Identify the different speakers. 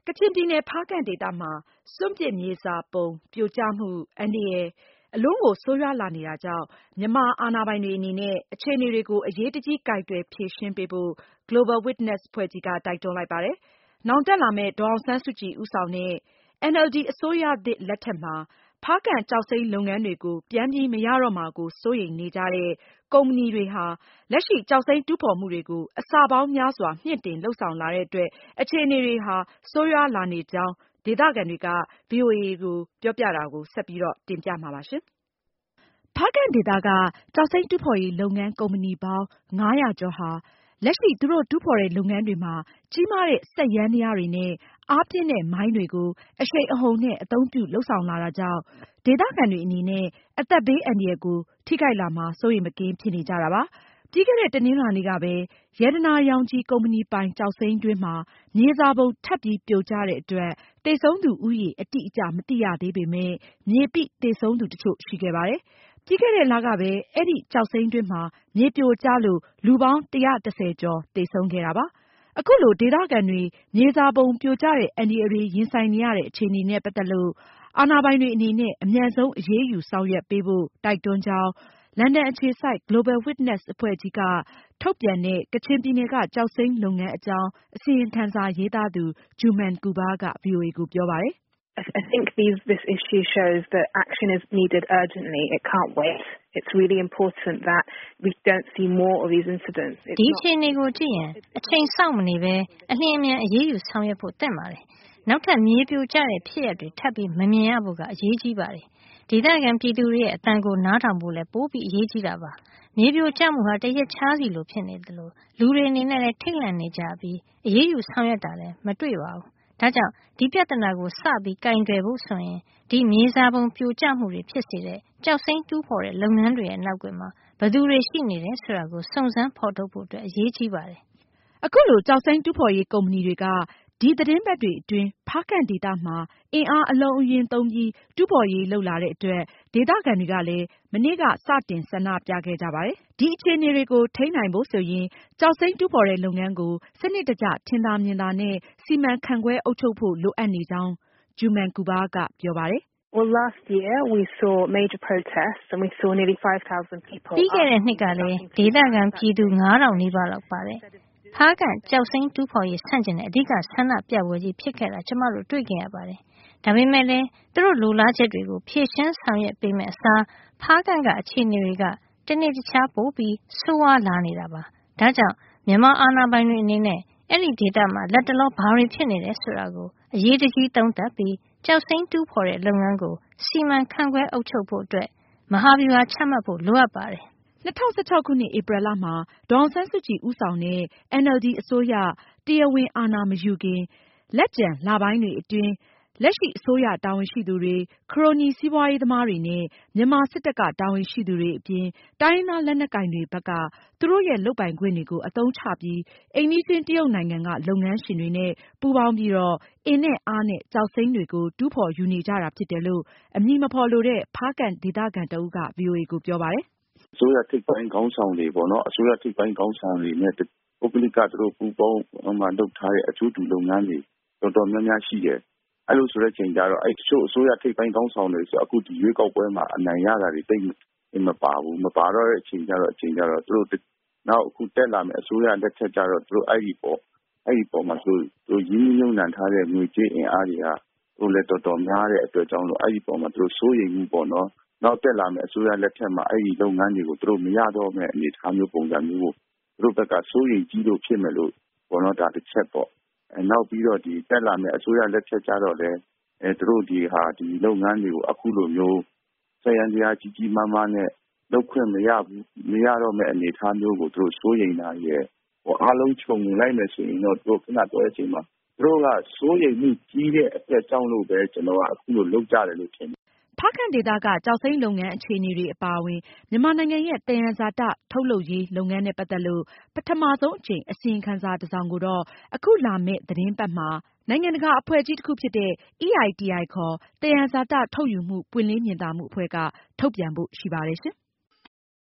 Speaker 1: ကချင်ပြည်နယ်ဖားကန့်ဒေသမှာစွန့်ပစ်မြေစာပုံပြိုကျမှုအန္တရာယ်အလွန်ကိုဆိုးရွားလာနေတာကြောင့်မြန်မာအာဏာပိုင်တွေအနေနဲ့အခြေအနေတွေကိုအရေးတကြီးကိုင်တွယ်ဖြေရှင်းပေးဖို့ Global Witness အဖွဲ့ကြီးကတိုက်တွန်းလိုက်ပါတယ်။နောင်တက်လာမယ့်ဒေါ်အောင်ဆန်းစုကြည်ဦးဆောင်တဲ့ NLD အစိုးရသစ်လက်ထက်မှာဖားကန့်ကျောက်စိမ်းလုပ်ငန်းတွေကိုပြန်ပြီးမရတော့မှာကိုစိုးရိမ်နေကြတဲ့ကုမ္ပဏီတွေဟာလက်ရှိကျောက်စိမ်းတူးဖော်မှုတွေကိုအဆပေါင်းများစွာမြှင့်တင်လုပ်ဆောင်လာတဲ့အတွက်အခြေအနေတွေဟာဆိုးရွားလာနေကြောင်းဒေသခံတွေက VOA ကိုပြောပြတာကိုဆက်ပြီးတင်ပြမှာပါ။ ဖားကန့်ဒေသကကျောက်စိမ်းတူးဖော်ရေးလုပ်ငန်းကုမ္ပဏီပေါင်း 500 ကျော်ဟာလက်ရှိသူတို့တူးဖော်တဲ့လုပ်ငန်းတွေမှာကြီးမားတဲ့စက်ယန္တရားတွေနဲ့အားပြင်းတဲ့မိုင်းတွေကိုအရှိန်အဟုန်နဲ့အသုံးပြုလုပ်ဆောင်လာတာကြောင့်ဒေသခံတွေအနေနဲ့အသက်ဘေးအန္တရာယ်ကိုထိခိုက်လာမှာစိုးရိမ်မကင်းဖြစ်နေကြတာပါ။ ပြီးခဲ့တဲ့တနင်္လာနေ့ကပဲရတနာရောင်ခြည်ကုမ္ပဏီပိုင်ကျောက်စိမ်းတွင်းမှာမြေစာပုံထပ်ပြီးပြိုကျတဲ့အတွက်သေဆုံးသူဦးရေအတိအကျမသိရသေးပေမဲ့မြေပိသေဆုံးသူတချို့ရှိခဲ့ပါတယ်။ ပြီးခဲ့တဲ့လကပဲအဲဒီကျောက်စိမ်းတွင်းမှာမြေပြိုကျလို့လူပေါင်း 110 ကျော်သေဆုံးခဲ့တာပါ။ အခုလိုဒေသခံတွေမြေစာပုံပြိုကျတဲ့အန္တရာယ်တွေရင်ဆိုင်နေရတဲ့အခြေအနေနဲ့ပတ်သက်လို့အာဏာပိုင်တွေအနေနဲ့အမြန်ဆုံးအရေးယူဆောင်ရွက်ပေးဖို့တိုက်တွန်းကြောင်းလန်ဒန်အခြေစိုက် Global Witness အဖွဲ့ကြီးကထုတ်ပြန်တဲ့ကချင်ပြည်နယ်ကကျောက်စိမ်းလုပ်ငန်းအကြောင်းအစီရင်ခံစာရေးသားသူ Juman Kubar က VOA ကိုပြောပါတယ်
Speaker 2: ။ I think this issue shows that action is needed urgently. It can't wait. It's really important that we don't see more of these incidents.
Speaker 3: ဒီအခြေအနေကိုကြည့်ရင်အချိန်စောင့်မနေဘဲအလျင်အမြန်အရေးယူဆောင်ရွက်ဖို့သင့်ပါတယ်။နောက်ထပ်မြေပြိုကျတဲ့ဖြစ်ရပ်တွေထပ်ပြီးမမြင်ရဖို့ကအရေးကြီးပါတယ်။ဒေသခံပြည်သူတွေရဲ့အသံကိုနားထောင်ဖို့လည်းပိုပြီးအရေးကြီးတာပါ။မြေပြိုကျမှုဟာတရက်ခြားစီလိုဖြစ်နေသလိုလူတွေအနေနဲ့လည်းထိတ်လန့်နေကြပြီးအရေးယူဆောင်ရွက်တာလည်းမတွေ့ပါဘူး။ဒါကြောင့်ဒီပြဿနာကိုစပြီးကင်တွယ်ဖို့ဆိုရင်ဒီမြေစာပုံပြိုကျမှုတွေဖြစ်စေတဲ့ကျောက်စိမ်းတူးဖော်တဲ့လုပ်ငန်းတွေရဲ့နောက်ကွယ်မှာဘယ်သူတွေရှိနေတယ်ဆိုတာကိုစုံစမ်းဖော်ထုတ်ဖို့အတွက်အရေးကြီးပါတယ်
Speaker 1: ။အခုလိုကျောက်စိမ်းတူးဖော်ရေးကုမ္ပဏီတွေကဒီသတင်းပတ်တွေအတွင်းဖားကန့်ဒေသမှာအင်အားအလုံးအရင်းသုံးပြီးတူးဖော်ရေးလုပ်လာတဲ့အတွက်ဒေသခံတွေကလည်းမနေ့ကစတင်ဆန္ဒပြခဲ့ကြပါတယ်။ ဒီအခြေအနေတွေကိုထိန်းနိုင်ဖို့ဆိုရင်ကျောက်စိမ်းတူးဖော်တဲ့လုပ်ငန်းကိုစနစ်တကျထင်သာမြင်သာနဲ့စီမံခန့်ခွဲအုပ်ချုပ်ဖို့လိုအပ်နေကြောင်း Juman Kubar ကပြောပါတယ်။
Speaker 2: Well, last year we saw major protests and we saw nearly 5,000 people.
Speaker 3: ပြီးခဲ့တဲ့နှစ်ကလည်းဒေသခံပြည်သူ 9,000 နီးပါးလောက်ပါတယ်။ဖားကန့်ကျောက်စိမ်းတူးဖော်ရေးဆန့်ကျင်တဲ့အဓိကဆန္ဒပြပွဲကြီးဖြစ်ခဲ့တာကျမတို့တွေ့ခဲ့ရပါတယ်။ဒါပေမဲ့လည်းသူတို့လိုလားချက်တွေကိုဖြည့်ရှင်းဆောင်ရွက်ပေးမယ့်အစားဖားကန့်ကအခြေအနေတွေကတနေ့တခြားပိုပြီးဆိုးဝါးလာနေတာပါ။ဒါကြောင့်မြန်မာအာဏာပိုင်တွေအနေနဲ့အဲ့ဒီဒေသမှာလက်တလောဘာတွေဖြစ်နေတယ်ဆိုတာကိုအရေးတကြီးသုံးသပ်ပြီးကျောက်စိမ်းတူးဖော်တဲ့လုပ်ငန်းကိုစီမံခန့်ခွဲအုပ်ချုပ်ဖို့အတွက်မဟာဗျူဟာချမှတ်ဖို့လိုအပ်ပါတယ်
Speaker 1: ။2016ခုနှစ်ဧပြီလမှာဒေါ်အောင်ဆန်းစုကြည်ဦးဆောင်တဲ့ NLD အစိုးရတရားဝင်အာဏာမယူခင်လက်ကျန်လပိုင်းတွေအတွင်းလက်ရှိအစိုးရတာဝန်ရှိသူတွေခရိုနီစီးပွားရေးသမားတွေနဲ့မြန်မာစစ်တပ်ကတာဝန်ရှိသူတွေအပြင်တိုင်းရင်းသားလက်နက်ကိုင်တွေဘက်ကသူတို့ရဲ့လုပ်ပိုင်ခွင့်တွေကိုအသုံးချပြီးအိမ်နီးချင်းတရုတ်နိုင်ငံကလုပ်ငန်းရှင်တွေနဲ့ပူးပေါင်းပြီးအင်နဲ့အားနဲ့ကျောက်စိမ်းတွေကိုတူးဖော်ယူနေကြတာဖြစ်တယ်လို့အမည်မဖော်လိုတဲ့ဖားကန့်ဒေသခံတဦးက VOA ကိုပြောပါတယ်
Speaker 4: ။အစိုးရထိပ်ပိုင်းခေါင်းဆောင်တွေပေါ့နော်အစိုးရထိပ်ပိုင်းခေါင်းဆောင်တွေနဲ့ပုဂ္ဂလိကသူတို့ပူးပေါင်းလုပ်ထားတဲ့အကျိုးတူလုပ်ငန်းတွေတော်တော်များများရှိတယ်။အဲ့လိုဆိုတဲ့ချိန်ကျတော့တချို့အစိုးရထိပ်ပိုင်းခေါင်းဆောင်တွေဆိုအခုဒီရွေးကောက်ပွဲမှာအနိုင်ရတာတွေတိတ်မပါဘူးမပါတော့တဲ့အချိန်ကျတော့သူတို့နောက်အခုတက်လာမယ့်အစိုးရလက်ထက်ကျတော့သူတို့အဲ့ဒီပေါ်မှာသူတို့ရင်းနှီးမြှုပ်နှံထားတဲ့ငွေကြေးအင်အားတွေကသူလည်းတော်တော်များတဲ့အတွက်ကြောင့်လို့အဲ့ဒီပေါ်မှာသူတို့စိုးရိမ်မှုပေါ့နော်နောက်တက်လာမယ့်အစိုးရလက်ထက်မှာအဲ့ဒီလုပ်ငန်းတွေကိုသူတို့မရတော့မယ့်အနေအထားမျိုးပုံစံမျိုးကိုသူတို့ဘက်ကစိုးရိမ်ကြီးလို့ဖြစ်မယ်လို့ဘောနော်ဒါတစ်ချက်ပေါ့နောက်ပြီးတော့ဒီတက်လာမယ့်အစိုးရလက်ထက်ကျတော့လည်းသူတို့ဒီလုပ်ငန်းတွေကိုအခုလိုမျိုးဆယ်ရန်တရားကြီးကြီးမားမားနဲ့လုပ်ခွင့်မရတော့မယ့်အနေအထားမျိုးကိုသူတို့စိုးရိမ်တာရဲ့အားလုံးခြုံလိုက်မယ်ဆိုရင်တော့သူတို့ခဏပြောတဲ့အချိန်မှာသူတို့ကစိုးရိမ်မှုကြီးတဲ့အချက်ကြောင့်လို့ပဲကျွန်တော်ကအခုလိုလုပ်ကြတယ်လို့ထင်တယ်
Speaker 1: ဖားကန့်ဒေသကကျောက်စိမ်းလုပ်ငန်းအခြေအနေတွေအပါအဝင်မြန်မာနိုင်ငံရဲ့သယံဇာတထုတ်လုပ်ရေးလုပ်ငန်းနဲ့ပတ်သက်လို့ပထမဆုံးအကြိမ်အစီရင်ခံစာတစ်စောင်ကိုတော့အခုလာမယ့်သတင်းပတ်မှာနိုင်ငံတကာအဖွဲ့ကြီးတစ်ခုဖြစ်တဲ့ EITI ခေါ်သယံဇာတထုတ်ယူမှုပွင့်လင်းမြင်သာမှုအဖွဲ့ကထုတ်ပြန်ဖို့ရှိပါတယ်ရှင်။